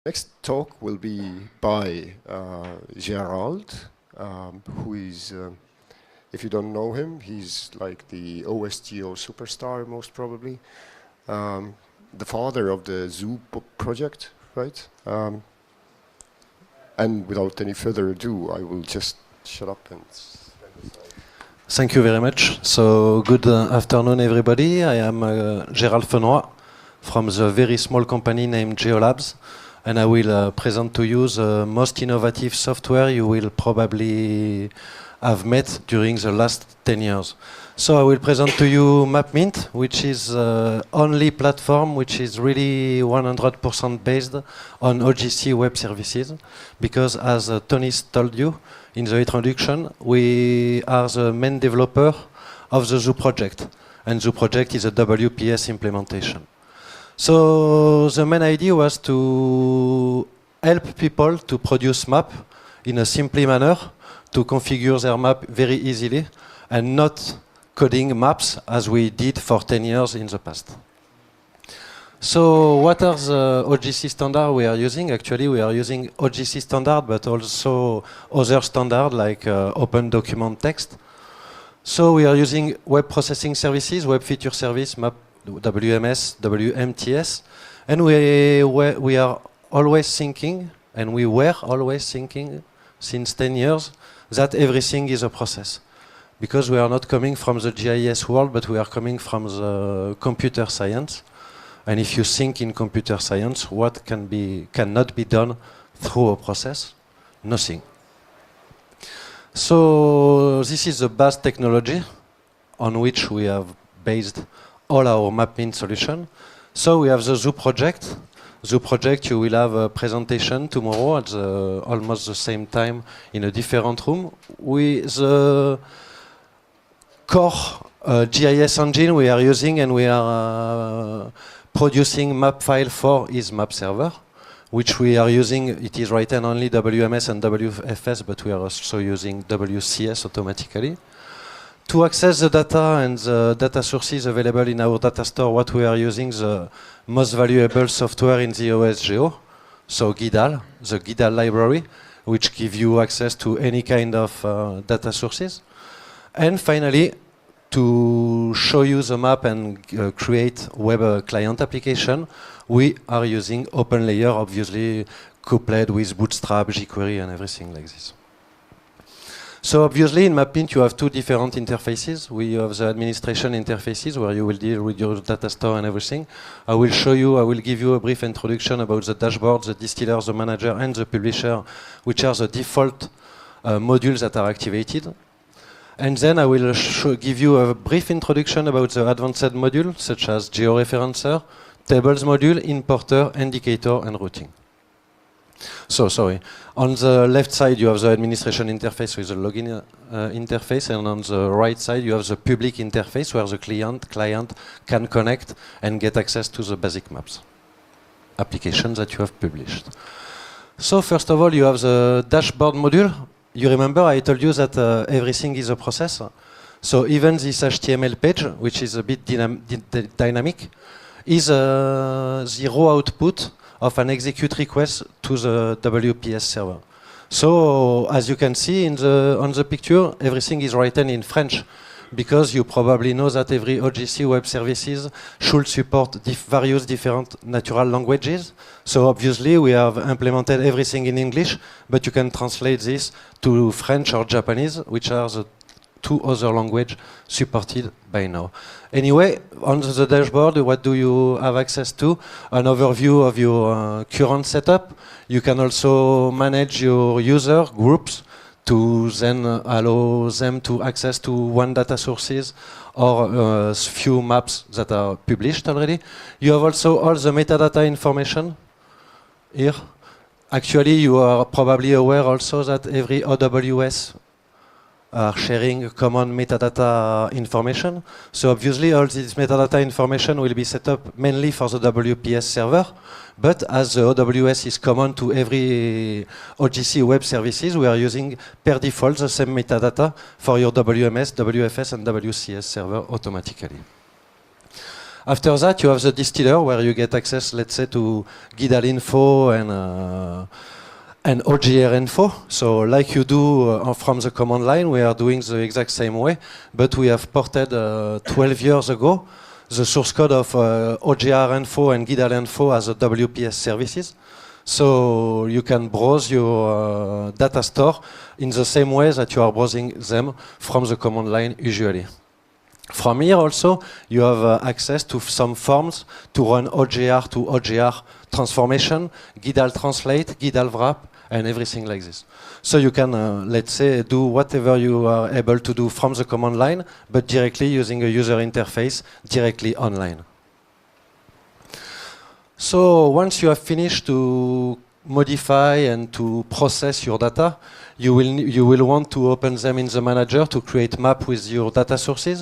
Next talk will be by Gerald, who is, if you don't know him, he's like the OSGeo superstar, most probably. The father of the Zoo project, right? And without any further ado, I will just shut up and... Thank you very much. So good afternoon, everybody. I am Gérald Fenoy from the very small company named Geolabs, and I will present to you the most innovative software you will probably have met during the last 10 years. So I will present to you MapMint, which is the only platform which is really 100% based on OGC web services, because as Tony told you in the introduction, we are the main developer of the Zoo project, and Zoo project is a WPS implementation. So the main idea was to help people to produce map in a simple manner, to configure their map very easily, and not coding maps as we did for 10 years in the past. So what are the OGC standards we are using? Actually, we are using OGC standard, but also other standards like Open Document Text. So we are using Web Processing Services, Web Feature Service, Map WMS, WMTS, and we are always thinking, and we were always thinking since 10 years, that everything is a process. Because we are not coming from the GIS world, but we are coming from the computer science. And if you think in computer science, what cannot be done through a process? Nothing. So this is the base technology on which we have based all our MapMint solution. So we have the Zoo project. Zoo project, you will have a presentation tomorrow at almost the same time in a different room with the core GIS engine we are using, and we are producing map file for is map server, which we are using. It is written only WMS and WFS, but we are also using WCS automatically. To access the data and the data sources available in our data store, what we are using, the most valuable software in the OSGeo, so GIDAL, the GIDAL library, which gives you access to any kind of data sources. And finally, to show you the map and create web client application, we are using OpenLayer, obviously coupled with Bootstrap, jQuery, and everything like this. So obviously in MapMint you have two different interfaces. We have the administration interfaces where you will deal with your data store and everything. I will give you a brief introduction about the dashboard, the distiller, the manager, and the publisher, which are the default modules that are activated. And then I will give you a brief introduction about the advanced module, such as georeferencer, tables module, importer, indicator, and routing. So, sorry. On the left side, you have the administration interface with the login interface, and on the right side, you have the public interface where the client can connect and get access to the basic maps applications that you have published. So, first of all, you have the dashboard module. You remember I told you that everything is a process. So even this HTML page, which is a bit dynamic, is the raw output of an execute request to the WPS server. So as you can see on the picture, everything is written in French, because you probably know that every OGC web services should support various different natural languages. So obviously we have implemented everything in English, but you can translate this to French or Japanese, which are the two other languages supported by now. Anyway, on the dashboard, what do you have access to? An overview of your current setup. You can also manage your user groups to then allow them to access to one data sources or few maps that are published already. You have also all the metadata information here. Actually, you are probably aware also that every OWS are sharing common metadata information. So obviously all this metadata information will be set up mainly for the WPS server, but as the OWS is common to every OGC web services, we are using per default the same metadata for your WMS, WFS and WCS server automatically. After that, you have the distiller where you get access, let's say, to GIDAL info and OGR info. So like you do from the command line, we are doing the exact same way, but we have ported 12 years ago the source code of OGR info and GIDAL info as a WPS services. So you can browse your data store in the same way that you are browsing them from the command line usually. From here also, you have access to some forms to run OGR to OGR transformation, GIDAL translate, GIDAL wrap, and everything like this. So you can, let's say, do whatever you are able to do from the command line, but directly using a user interface directly online. So once you have finished to modify and to process your data, you will want to open them in the manager to create map with your data sources.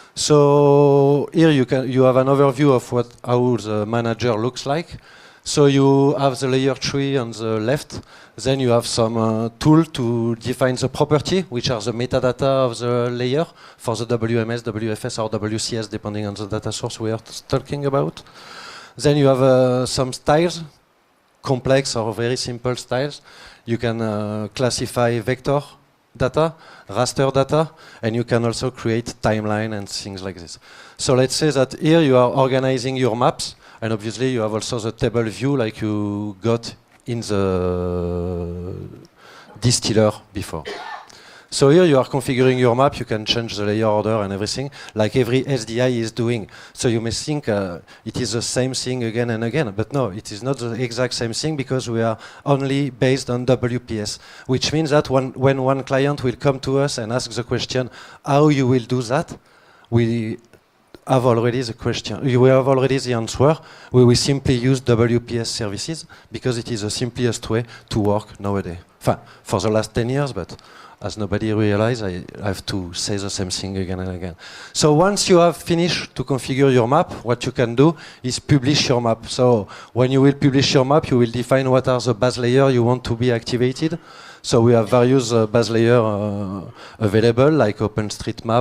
So here you have an overview of how the manager looks like. So you have the layer tree on the left. Then you have some tool to define the property, which are the metadata of the layer for the WMS, WFS, or WCS, depending on the data source we are talking about. Then you have some styles, complex or very simple styles. You can classify vector data, raster data, and you can also create timeline and things like this. So let's say that here you are organizing your maps, and obviously you have also the table view like you got in the distiller before. So here you are configuring your map, you can change the layer order and everything, like every SDI is doing. So you may think it is the same thing again and again, but no, it is not the exact same thing because we are only based on WPS, which means that when one client will come to us and ask the question, how you will do that, we have already the question, we have already the answer. We will simply use WPS services because it is the simplest way to work nowadays. For the last 10 years, but as nobody realized, I have to say the same thing again and again. So once you have finished to configure your map, what you can do is publish your map. So when you will publish your map, you will define what are the base layers you want to be activated. So we have various base layers available, like OpenStreetMap,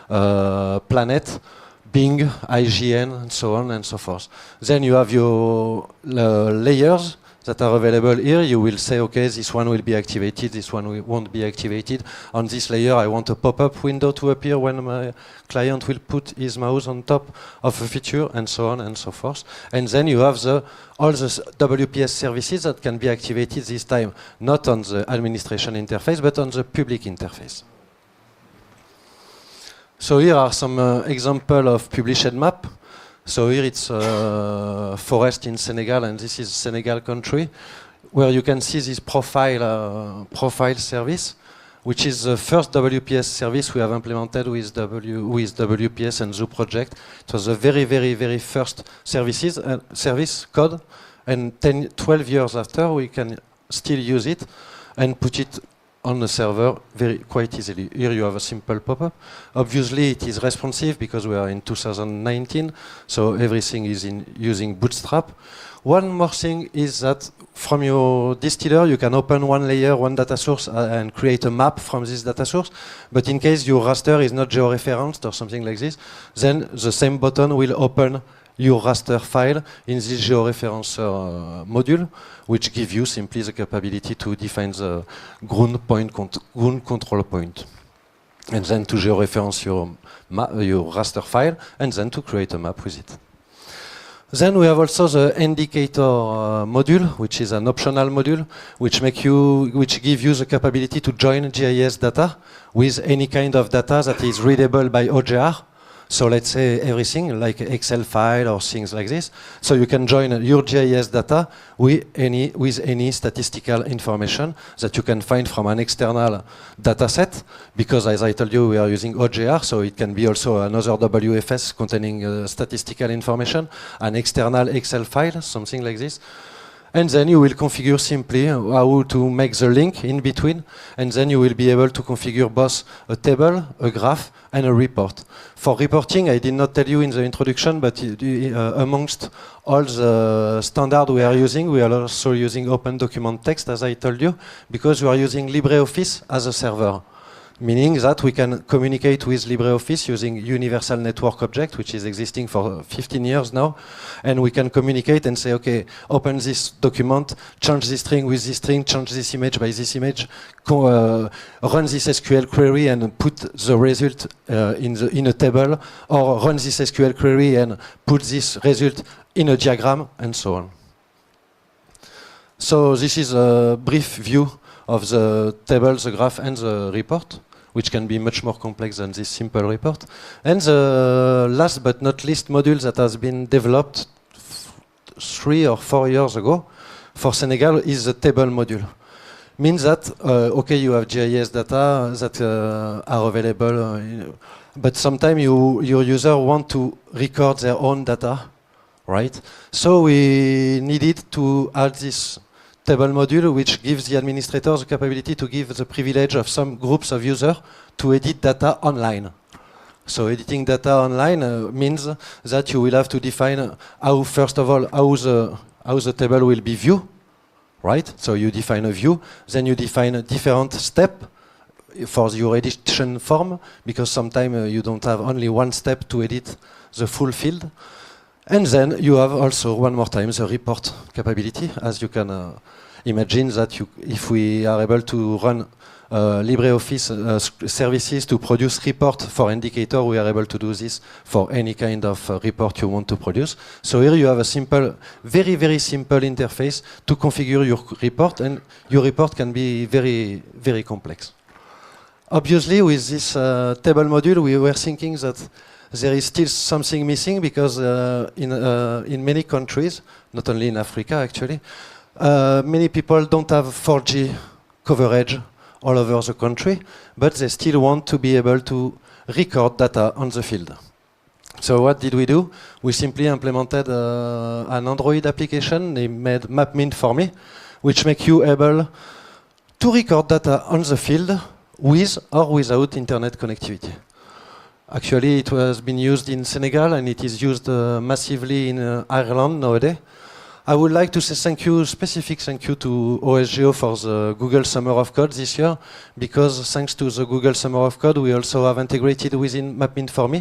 Planet, Bing, IGN, and so on and so forth. Then you have your layers that are available here. You will say, okay, this one will be activated, this one won't be activated. On this layer, I want a pop-up window to appear when my client will put his mouse on top of a feature, and so on and so forth. And then you have all the WPS services that can be activated this time, not on the administration interface, but on the public interface. So here are some examples of published map. So here it's forest in Senegal, and this is Senegal country, where you can see this profile service, which is the first WPS service we have implemented with WPS and Zoo project. It was the very, very, very first service code, and 12 years after, we can still use it and put it on the server quite easily. Here you have a simple pop-up. Obviously it is responsive because we are in 2019, so everything is using Bootstrap. One more thing is that from your distiller you can open one layer, one data source, and create a map from this data source. But in case your raster is not georeferenced or something like this, then the same button will open your raster file in this georeferencer module, which gives you simply the capability to define the ground control point, and then to georeference your raster file, and then to create a map with it. Then we have also the indicator module, which is an optional module, which gives you the capability to join GIS data with any kind of data that is readable by OGR. So let's say everything like Excel file or things like this. So you can join your GIS data with any statistical information that you can find from an external data set, because as I told you, we are using OGR, so it can be also another WFS containing statistical information, an external Excel file, something like this. And then you will configure simply how to make the link in between, and then you will be able to configure both a table, a graph, and a report. For reporting, I did not tell you in the introduction, but amongst all the standards we are using, we are also using Open Document Text, as I told you, because we are using LibreOffice as a server. meaning that we can communicate with LibreOffice using Universal Network Object, which is existing for 15 years now, and we can communicate and say, okay, open this document, change this string with this string, change this image by this image, run this SQL query and put the result in a table, or run this SQL query and put this result in a diagram, and so on. So this is a brief view of the table, the graph, and the report, which can be much more complex than this simple report. And the last but not least module that has been developed 3 or 4 years ago for Senegal is the table module. Means that, okay, you have GIS data that are available, but sometimes your user want to record their own data, right? So we needed to add this table module, which gives the administrators the capability to give the privilege of some groups of users to edit data online. So editing data online means that you will have to define how, first of all, how the table will be viewed, right? So you define a view, then you define a different step for your edition form, because sometimes you don't have only one step to edit the full field. And then you have also, one more time, the report capability, as you can imagine that if we are able to run LibreOffice services to produce report for indicator, we are able to do this for any kind of report you want to produce. So here you have a simple, very, very simple interface to configure your report, and your report can be very, very complex. Obviously, with this table module, we were thinking that there is still something missing, because in many countries, not only in Africa actually, many people don't have 4G coverage all over the country, but they still want to be able to record data on the field. So what did we do? We simply implemented an Android application named MapMin4Me, which makes you able to record data on the field with or without internet connectivity. Actually, it has been used in Senegal, and it is used massively in Ireland nowadays. I would like to say specific thank you to OSGeo for the Google Summer of Code this year, because thanks to the Google Summer of Code, we also have integrated within MapMin4Me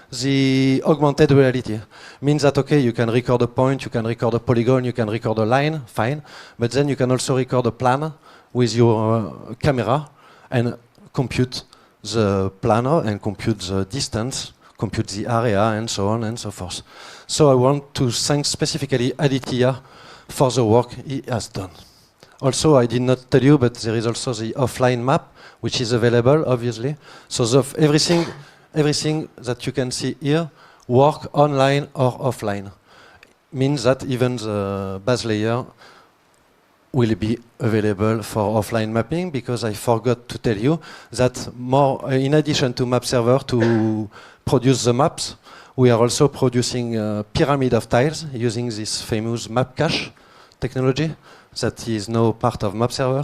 the augmented reality. Means that, okay, you can record a point, you can record a polygon, you can record a line, fine, but then you can also record a plan with your camera and compute the planar and compute the distance, compute the area, and so on and so forth. So I want to thank specifically Aditya for the work he has done. Also, I did not tell you, but there is also the offline map, which is available, obviously. So everything that you can see here work online or offline. Means that even the base layer will be available for offline mapping, because I forgot to tell you that in addition to map server to produce the maps, we are also producing a pyramid of tiles using this famous map cache technology that is now part of map server.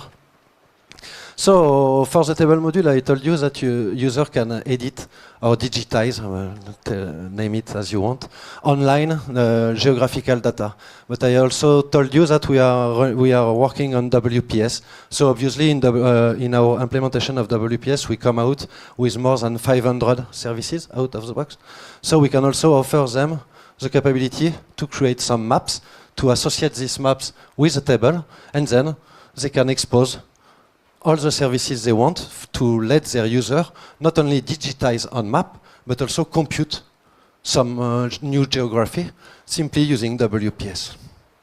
So for the table module, I told you that user can edit or digitize, name it as you want, online geographical data. But I also told you that we are working on WPS. So obviously in our implementation of WPS, we come out with more than 500 services out of the box. So we can also offer them the capability to create some maps, to associate these maps with a table, and then they can expose all the services they want to let their user not only digitize on map, but also compute some new geography simply using WPS.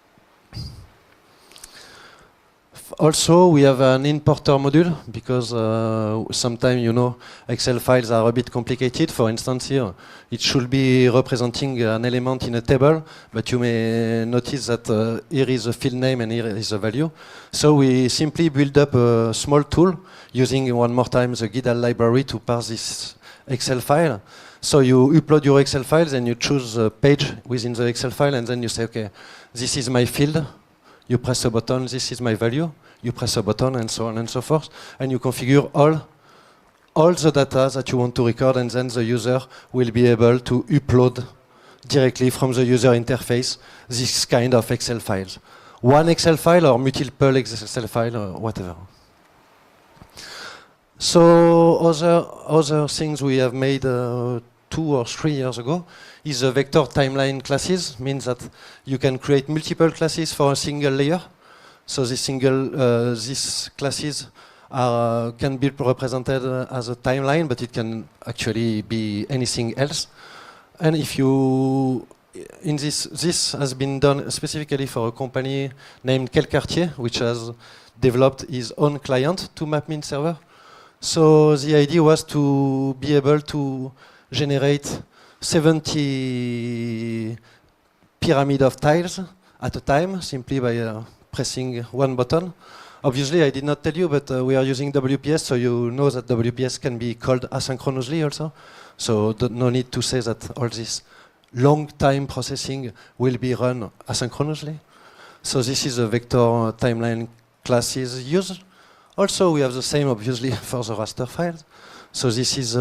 Also, we have an importer module, because sometimes, you know, Excel files are a bit complicated. For instance, here, it should be representing an element in a table, but you may notice that here is a field name and here is a value. So we simply build up a small tool using, one more time, the GIDAL library to parse this Excel file. So you upload your Excel files and you choose a page within the Excel file, and then you say, okay, this is my field. You press a button, this is my value. You press a button, and so on and so forth. And you configure all the data that you want to record, and then the user will be able to upload directly from the user interface this kind of Excel files. One Excel file or multiple Excel file or whatever. So other things we have made 2 or 3 years ago is the vector timeline classes, means that you can create multiple classes for a single layer. So these classes can be represented as a timeline, but it can actually be anything else. And if you, this has been done specifically for a company named Quelcartier, which has developed his own client to MapMint server. So the idea was to be able to generate 70 pyramid of tiles at a time, simply by pressing one button. Obviously, I did not tell you, but we are using WPS, so you know that WPS can be called asynchronously also. So no need to say that all this long time processing will be run asynchronously. So this is a vector timeline classes used. Also, we have the same, obviously, for the raster files. So this is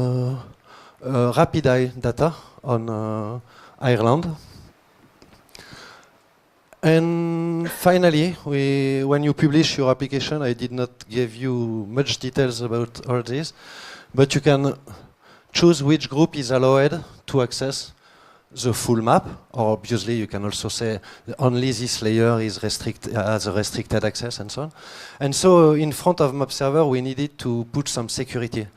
rapid eye data on Ireland. And finally, when you publish your application, I did not give you much details about all this, but you can choose which group is allowed to access the full map, or obviously you can also say only this layer is has a restricted access and so on. And so in front of map server, we needed to put some security.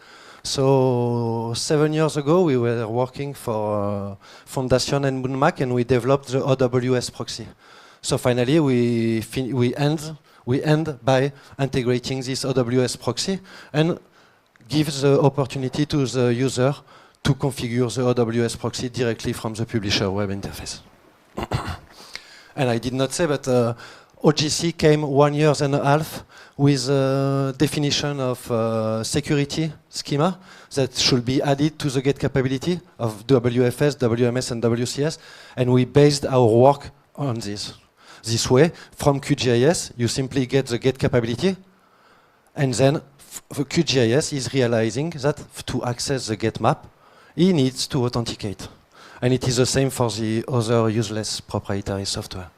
So 7 years ago, we were working for Fondation and MoonMac, and we developed the OWS proxy. So finally, we end by integrating this OWS proxy and give the opportunity to the user to configure the OWS proxy directly from the publisher web interface. And I did not say, but OGC came 1.5 years with a definition of security schema that should be added to the GET capability of WFS, WMS, and WCS, and we based our work on this. This way, from QGIS, you simply get the GET capability, and then QGIS is realizing that to access the GET map, he needs to authenticate. And it is the same for the other useless proprietary software.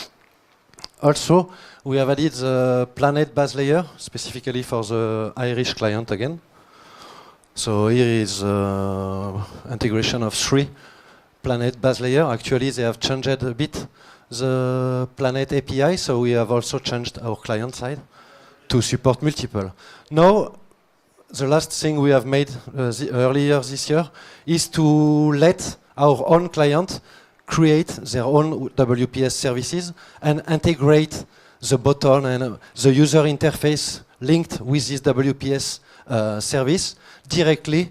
Also, we have added the Planet base layer, specifically for the Irish client again. So here is integration of 3 Planet base layer. Actually, they have changed a bit the Planet API, so we have also changed our client side to support multiple. Now, the last thing we have made earlier this year is to let our own client create their own WPS services and integrate the button and the user interface linked with this WPS service directly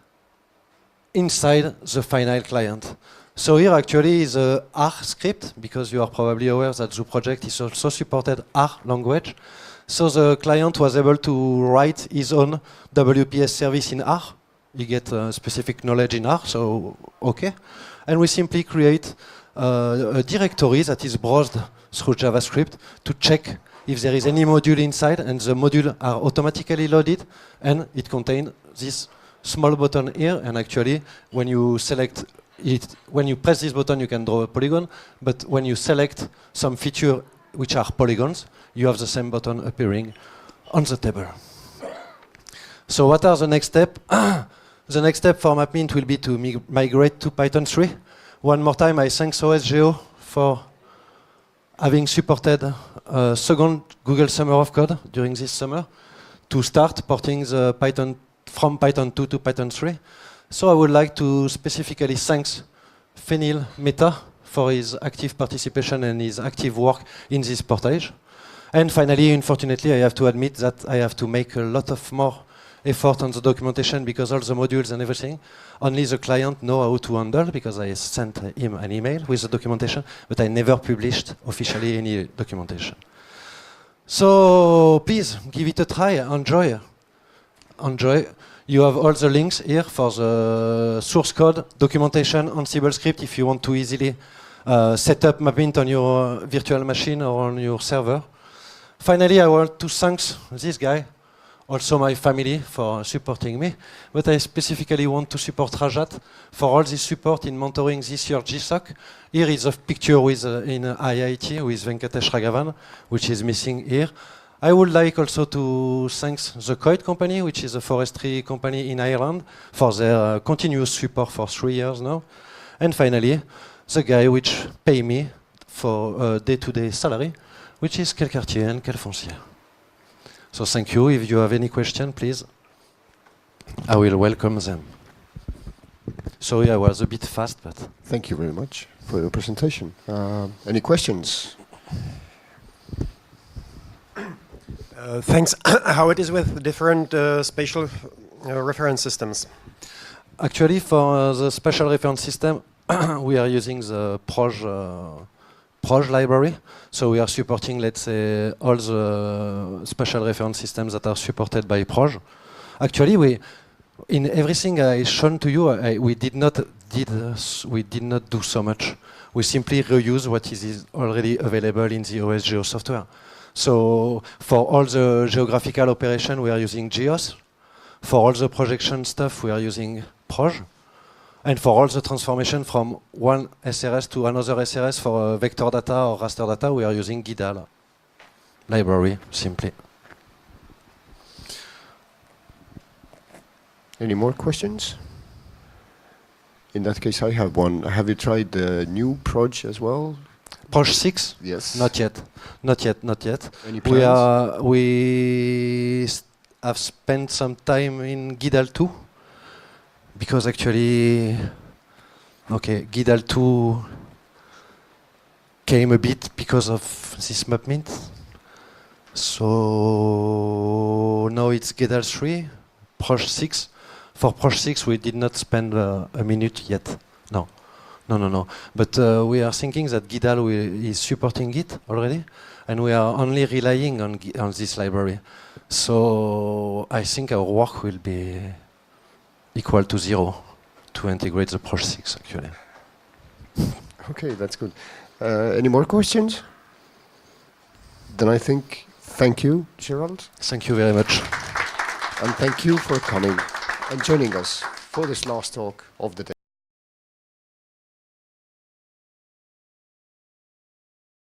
inside the final client. So here actually is a R script, because you are probably aware that the project is also supported R language. So the client was able to write his own WPS service in R. You get specific knowledge in R, so okay. And we simply create a directory that is browsed through JavaScript to check if there is any module inside, and the modules are automatically loaded, and it contains this small button here. And actually, when you select it, when you press this button, you can draw a polygon, but when you select some feature which are polygons, you have the same button appearing on the table. So what are the next steps? The next step for MapMint will be to migrate to Python 3. One more time, I thank OSGeo for having supported a second Google Summer of Code during this summer to start porting the Python from Python 2 to Python 3. So I would like to specifically thank Fenil Mehta for his active participation and his active work in this portage. And finally, unfortunately, I have to admit that I have to make a lot of more effort on the documentation, because all the modules and everything, only the client know how to handle, because I sent him an email with the documentation, but I never published officially any documentation. So please give it a try, enjoy. You have all the links here for the source code, documentation, Ansible script if you want to easily set up MapMint on your virtual machine or on your server. Finally, I want to thank this guy, also my family, for supporting me, but I specifically want to support Rajat for all this support in mentoring this year GSOC. Here is a picture with in IIT with Venkatesh Raghavan, which is missing here. I would like also to thank the Coit company, which is a forestry company in Ireland, for their continuous support for 3 years now. And finally, the guy which pay me for day-to-day salary, which is Quelcartier and Quelfoncier. So thank you. If you have any question, please, I will welcome them. Sorry, I was a bit fast, but... Thank you very much for your presentation. Any questions? Thanks. How it is with different spatial reference systems? Actually, for the spatial reference system, we are using the Proj library. So we are supporting, let's say, all the spatial reference systems that are supported by Proj. Actually, in everything I shown to you, we did not do so much. We simply reuse what is already available in the OSGeo software. So for all the geographical operation, we are using GEOS. For all the projection stuff, we are using Proj. And for all the transformation from one SRS to another SRS for vector data or raster data, we are using GIDAL library, simply. Any more questions? In that case, I have one. Have you tried the new Proj as well? Proj 6? Yes. Not yet. Not yet. Not yet. Any plans? We have spent some time in GIDAL 2 because actually, okay, GIDAL 2 came a bit because of this MapMint. So now it's GIDAL 3, Proj 6. For Proj 6, we did not spend a minute yet. No. But we are thinking that GIDAL is supporting it already, and we are only relying on this library. So I think our work will be equal to 0 to integrate the Proj 6, actually. Okay, that's good. Any more questions? Then I think, thank you, Gerald. Thank you very much. And thank you for coming and joining us for this last talk of the day.